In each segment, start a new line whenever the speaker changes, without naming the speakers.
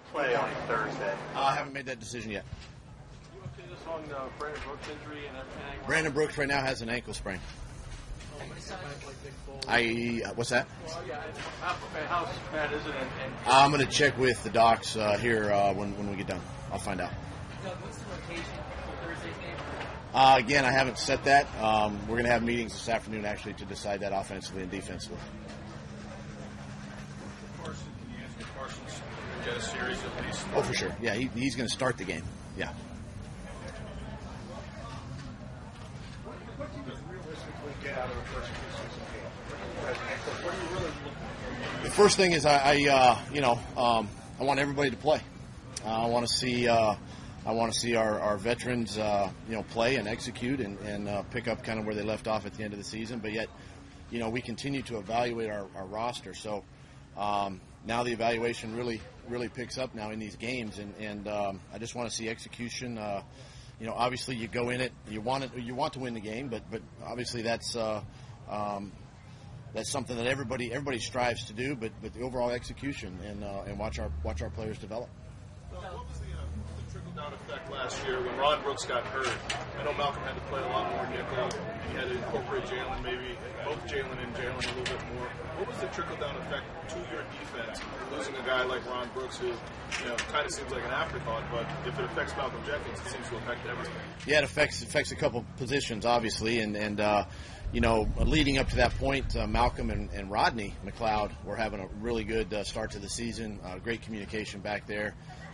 play on Thursday?
I haven't made that decision yet.
You update us on Brandon Brooks' injury and everything?
Brandon Brooks right now has an ankle sprain. What's that?
Well, yeah. How bad is it?
I'm going to check with the docs here when we get done. I'll find out.
Doug, what's the rotation for Thursday's game?
Again, I haven't set that. We're going to have meetings this afternoon, actually, to decide that offensively and defensively.
Carson, can you answer Carson's get a series at least?
Oh, for sure. Yeah, he's going to start the game. Yeah.
What do you realistically get out of the first preseason game? What are you really looking for?
The first thing is I want everybody to play. I want to see our veterans play and execute and pick up kind of where they left off at the end of the season. But yet, we continue to evaluate our roster. So now the evaluation really picks up now in these games, and I just want to see execution. Obviously you go in it, you want to win the game, but obviously that's something that everybody strives to do. But the overall execution and watch our players develop.
What was the trickle-down effect last year when Ron Brooks got hurt? I know Malcolm had to play a lot more nickel. He had to incorporate Jalen, maybe both Jalen and Jalen a little bit more. What was the trickle-down effect to your defense, losing a guy like Ron Brooks who, kind of seems like an afterthought, but if it affects Malcolm Jenkins, it seems to affect everything.
Yeah, it affects a couple positions, obviously, and leading up to that point, Malcolm and Rodney McLeod were having a really good start to the season. Great communication back there.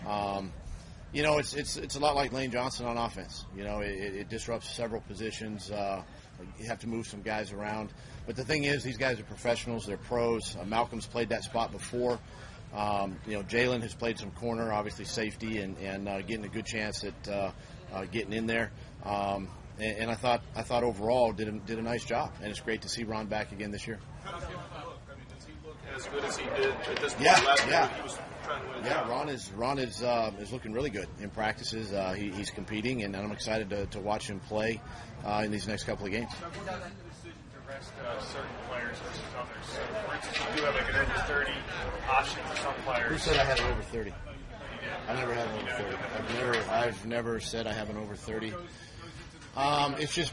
It's a lot like Lane Johnson on offense. It disrupts several positions. You have to move some guys around. But the thing is, these guys are professionals. They're pros. Malcolm's played that spot before. Jalen has played some corner, obviously safety, and getting a good chance at getting in there. And I thought overall did a nice job, and it's great to see Ron back again this year.
How does he look? Does he look as good as he did at this point
last
year? He was trying to win a job.
Ron is looking really good in practices. He's competing, and I'm excited to watch him play in these next couple of games.
So what about the decision to rest certain players versus others? So, for instance, you do have like an over 30 option for some players.
Who said I had an over 30? I never had an over 30. I've never said I have an over 30. It's just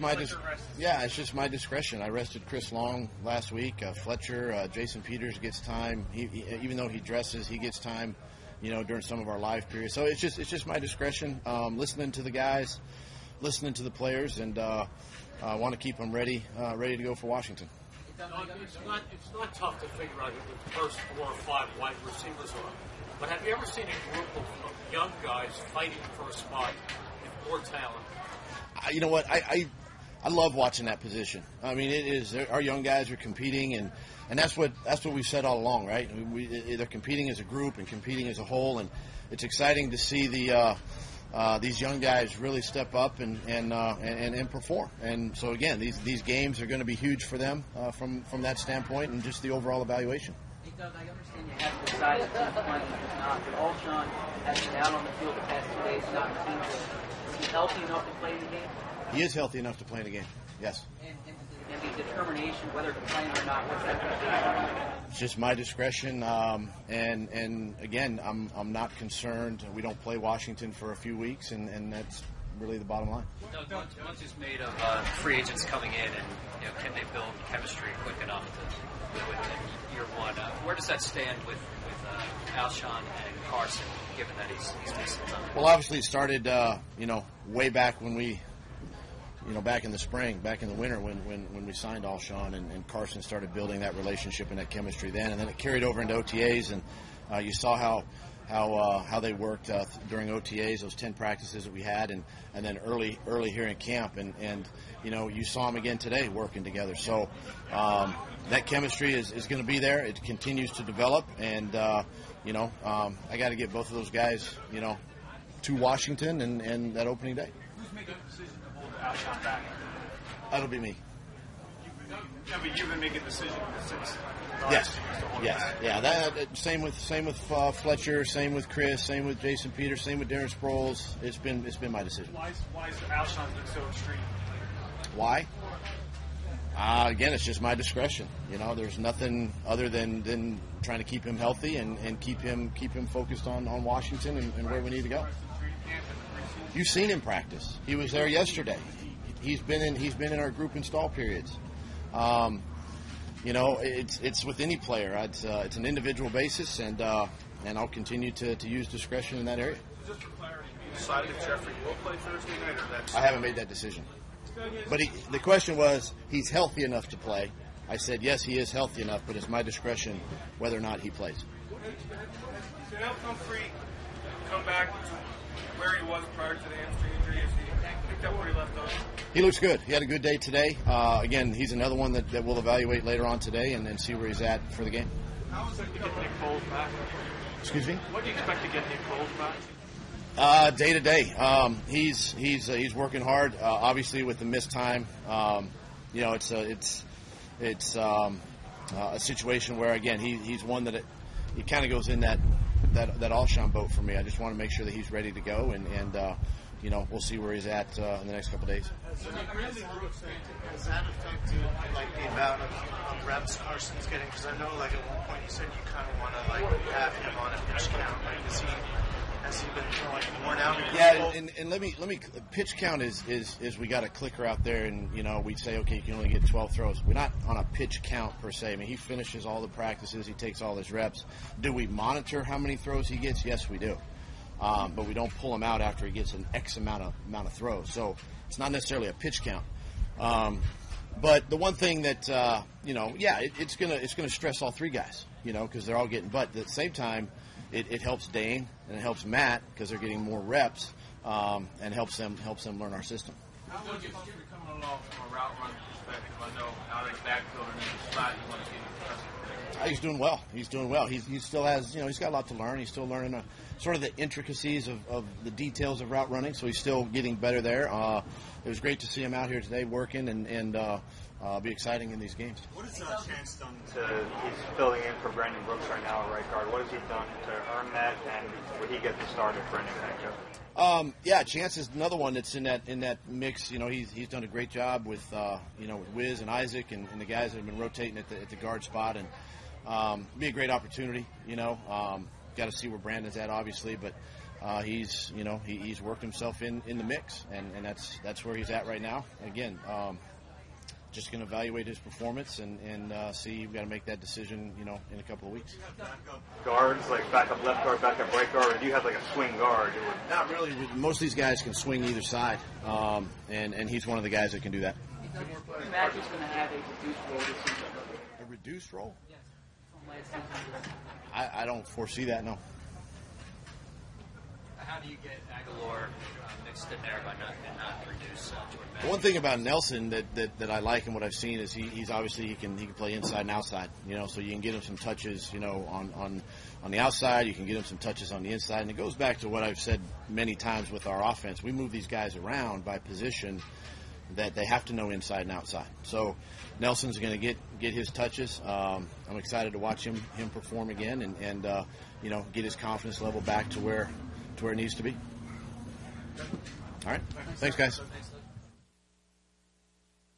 my discretion. I rested Chris Long last week. Fletcher, Jason Peters gets time. Even though he dresses, he gets time. During some of our live periods. So it's just my discretion. Listening to the guys, listening to the players, and I want to keep them ready to go for Washington.
It's not tough to figure out who the first 4 or 5 wide receivers are. But have you ever seen a group of young guys fighting for a spot with more talent?
You know what? I love watching that position. I mean, it is our young guys are competing, and that's what we've said all along, right? They're competing as a group and competing as a whole, and it's exciting to see these young guys really step up and perform. And so again, these games are going to be huge for them from that standpoint, and just the overall evaluation.
Hey Doug, I understand you have to decide if he's playing or not, but Alshon has been out on the field the past 2 days, not seen him. Is he healthy enough to play in the game?
He is healthy enough to play in the game, yes.
And the determination whether to play or not, what's that going to be?
It's just my discretion, and again, I'm not concerned. We don't play Washington for a few weeks, and that's really the bottom line.
Doug, much is made of free agents coming in, and can they build chemistry quick enough to win in year one? Where does that stand with Alshon and Carson, given that he's missed some time?
Well, obviously it started, way back when we, back in the spring, back in the winter when we signed Alshon and Carson started building that relationship and that chemistry then, and then it carried over into OTAs, and you saw how they worked during OTAs, those 10 practices that we had, and then early here in camp, and you saw them again today working together. So that chemistry is going to be there. It continues to develop, and I got to get both of those guys, to Washington and that opening day.
Who's making the decision to hold Alshon back?
That'll be me.
You've been making decisions since.
Yes. Yeah. Same with Fletcher. Same with Chris. Same with Jason Peters. Same with Darren Sproles. It's been my decision.
Why is Alshon been so extreme?
Why? Again, it's just my discretion. There's nothing other than trying to keep him healthy and keep him focused on Washington and where we need to go. You've seen him practice. He was there yesterday. He's been in our group install periods. It's with any player. It's an individual basis, and I'll continue to use discretion in that area.
Just for clarity, you decided if Jeffrey will play Thursday night, or that's...
I haven't made that decision. But the question was, he's healthy enough to play. I said, yes, he is healthy enough, but it's my discretion whether or not he plays.
Did Al Humphrey come back to where he was prior to the hamstring injury? Has he picked up where he left off?
He looks good. He had a good day today. Again, he's another one that we'll evaluate later on today and see where he's at for the game.
How is it to get Nick Foles back?
Excuse me?
What do you expect to get Nick Foles back?
Day to day. He's working hard. Obviously, with the missed time, it's a situation where, again, he's one that he kind of goes in that Alshon boat for me. I just want to make sure that he's ready to go, and we'll see where he's at in the next couple of days.
Has that affected the amount of reps Carson's getting? Because I know at one point you said you kind of want to have him on a pitch count. Has he been worn out?
Yeah, and let me pitch count is we got a clicker out there, and we say, okay, you can only get 12 throws. We're not on a pitch count per se. I mean, he finishes all the practices, he takes all his reps. Do we monitor how many throws he gets? Yes, we do. But we don't pull him out after he gets an X amount of throws. So it's not necessarily a pitch count. But the one thing that it's gonna stress all three guys, because they're all getting. But at the same time, it helps Dane and it helps Matt because they're getting more reps and helps them learn our system.
How much is Humphrey coming along from a route running perspective? I know out of the backfield and in the slot, you want to see him.
He's doing well. He still has, he's got a lot to learn. He's still learning sort of the intricacies of the details of route running, so he's still getting better there. It was great to see him out here today working and be exciting in these games.
What has Chance done he's filling in for Brandon Brooks right now at right guard. What has he done to earn that, and would he get the start if Brandon matchup?
Chance is another one that's in that mix. He's done a great job with with Wiz and Isaac and the guys that have been rotating at the guard spot, and be a great opportunity. Got to see where Brandon's at, obviously, but he's worked himself in the mix, and that's where he's at right now. Again, just going to evaluate his performance and see. We've got to make that decision, in a couple of weeks.
Guards, like backup left guard, backup right guard, or do you have like a swing guard?
Not really. Most of these guys can swing either side, and he's one of the guys that can do that.
Matt is going to have a reduced role this season.
A reduced role?
Yes. From last season.
I don't foresee that, no.
How do you get Aguilar mixed in there by not reduce Jordan Matt?
One thing about Nelson that I like and what I've seen is he's obviously he can play inside and outside. So you can get him some touches, on the outside. You can get him some touches on the inside, and it goes back to what I've said many times with our offense. We move these guys around by position that they have to know inside and outside. So Nelson's going to get his touches. I'm excited to watch him perform again and get his confidence level back to where it needs to be. All right. Thanks, guys.